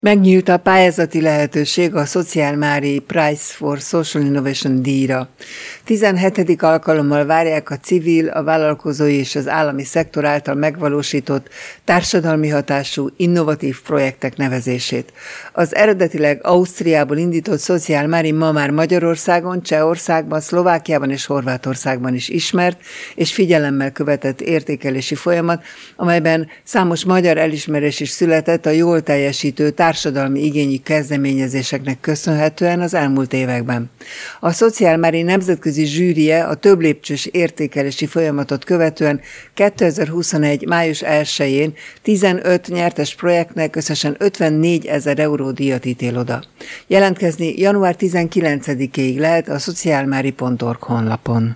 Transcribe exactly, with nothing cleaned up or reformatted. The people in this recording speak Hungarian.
Megnyílt a pályázati lehetőség a Szociálmári Prize for Social Innovation díjra. tizenhetedik alkalommal várják a civil, a vállalkozói és az állami szektor által megvalósított társadalmi hatású, innovatív projektek nevezését. Az eredetileg Ausztriából indított Szociálmári ma már Magyarországon, Csehországban, Szlovákiában és Horvátországban is ismert és figyelemmel követett értékelési folyamat, amelyben számos magyar elismerés is született a jól teljesítő társadalmi igényű kezdeményezéseknek köszönhetően az elmúlt években. A Szociálmári nemzetközi zsűrie a több lépcsős értékelési folyamatot követően kétezer-huszonegy. május elsején tizenöt nyertes projektnek összesen ötvennégy ezer euró díjat ítél oda. Jelentkezni január tizenkilencedikéig lehet a szociálmári pont org honlapon.